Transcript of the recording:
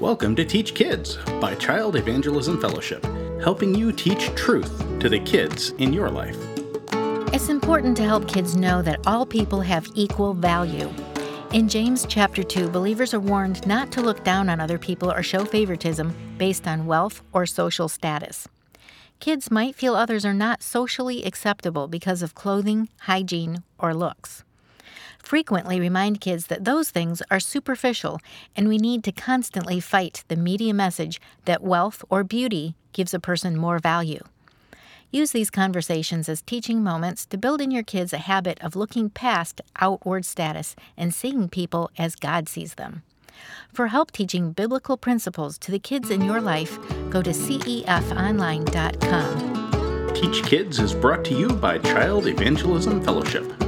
Welcome to Teach Kids by Child Evangelism Fellowship, helping you teach truth to the kids in your life. It's important to help kids know that all people have equal value. In James chapter 2, believers are warned not to look down on other people or show favoritism based on wealth or social status. Kids might feel others are not socially acceptable because of clothing, hygiene, or looks. Frequently remind kids that those things are superficial, and we need to constantly fight the media message that wealth or beauty gives a person more value. Use these conversations as teaching moments to build in your kids a habit of looking past outward status and seeing people as God sees them. For help teaching biblical principles to the kids in your life, go to cefonline.com. Teach Kids is brought to you by Child Evangelism Fellowship.